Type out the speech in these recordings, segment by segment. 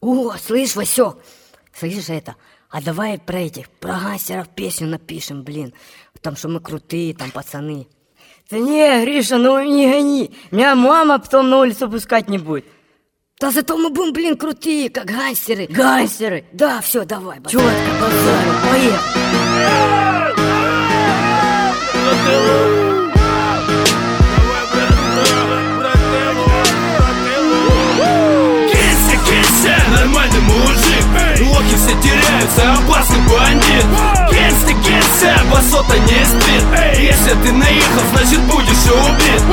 О, слышь, Васек, слышишь это? А давай про гангстеров песню напишем, блин. Там, что мы крутые, там, пацаны. Да не, Гриша, ну не гони. Меня мама потом на улицу пускать не будет. Да зато мы будем, блин, крутые, как гангстеры. Гангстеры? Да, все, давай, базар. Четко, базарю, поехали. Нормальный мужик, лохи все теряются, опасный бандит. Генста, басота не спит. Если ты наехал, значит будешь убит.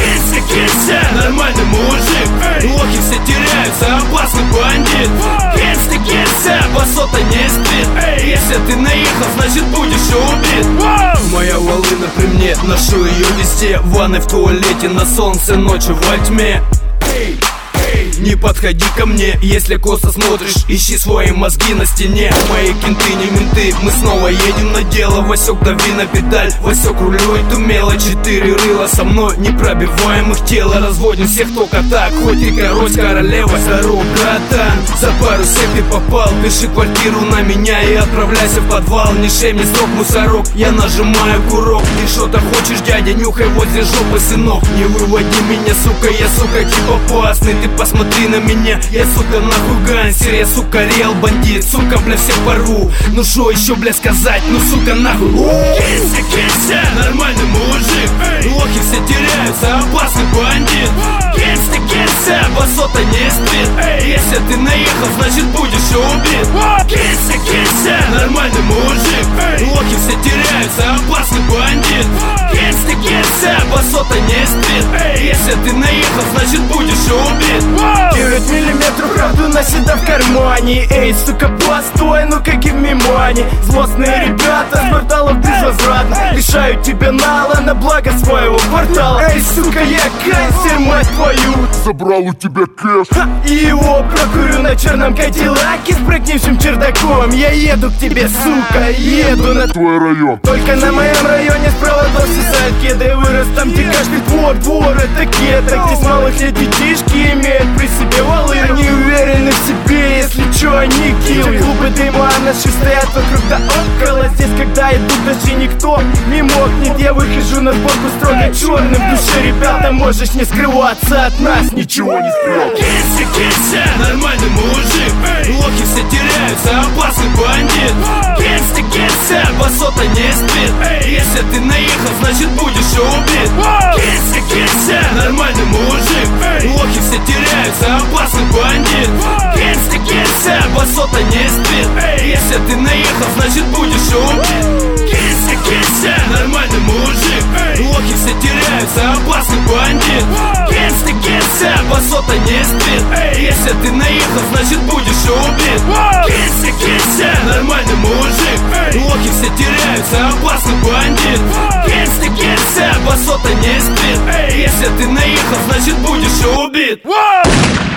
Нормальный мужик, лохи все теряются, опасный бандит. Генста, басота не спит. Если ты наехал, значит будешь убит. Моя волына при мне, ношу ее везде. В ванной, в туалете, на солнце, ночью во тьме. Не подходи ко мне, если косо смотришь, ищи свои мозги на стене. Мои кенты не менты, мы снова едем на дело. Васек, дави на педаль, Васек рулюет умело. 4 рыла со мной, непробиваемых тело. Разводим всех только так, хоть и король, королева. Здорово, братан, за пару сек ты попал. Пиши квартиру на меня и отправляйся в подвал. Не шей мне срок, мусорок, я нажимаю курок. Ты что-то хочешь, дядя, нюхай возле жопы, сынок. Не выводи меня, сука, я, сука, типа опасный. Ты посмотри на меня, я, сука, нахуй гангстер. Я, сука, реал бандит, сука, бля, всех порву. Ну шо еще, бля, сказать, ну, сука, нахуй. Генста, нормальный мужик, лохи все теряются, опасный бандит. Генста, басота не спит. Если ты наехал, значит будешь убит. Генста, нормальный мужик, лохи все теряются, опасный бандит. Генста, басота не спит. Если ты наехал, значит будешь убит. 9 миллиметров правду носеда в кармане. Эй, сука, постой, ну-ка give me money. Злостные ребята с кварталов безвозвратно лишают тебя нала на благо своего квартала. Эй, сука, я гангстер, мать твою. Забрал у тебя кэш. И его прокурю на черном кадиллаке с прогнившим чердаком. Я еду к тебе, сука, еду на твой район. Только на моем районе с проводов свисают кеды. Вырос там, где каждый двор это гетто. Где с малых лет детишки имеют при себе валы. Они уверены в себе, если чё, они киллы. Клубы дыма, наши стоят вокруг да около. Здесь, когда идут дожди, никто не мокнет. Я выхожу на сборку строго черным. В душе, ребята, можешь не скрываться от нас, ничего не спрёт. Генста, нормальный мужик, лохи все теряются, опасный бандит. Генста, басота не спит. Если ты наехал, значит будешь убит. Генста, нормальный мужик, лохи все теряются, опасный бандит. Генста, басота не спит. Если ты наехал, значит будешь убит. Генста, нормальный мужик, лохи все теряются, опасный бандит. Генста, басота не спит. Если ты наехал, значит будешь убит. Генста, нормальный мужик, лохи все теряются, опасный бандит. Генста, басота не спит. Если ты наехал, значит будешь убит.